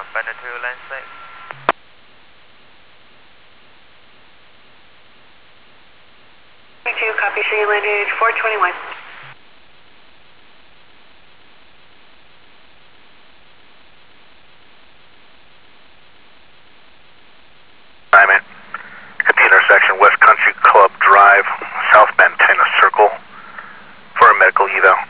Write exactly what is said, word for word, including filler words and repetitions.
Bender two, land six. two, copy, see you landed four twenty-one. Diamond, at the intersection West Country Club Drive, South Bend, Tennis Circle, for a medical eval.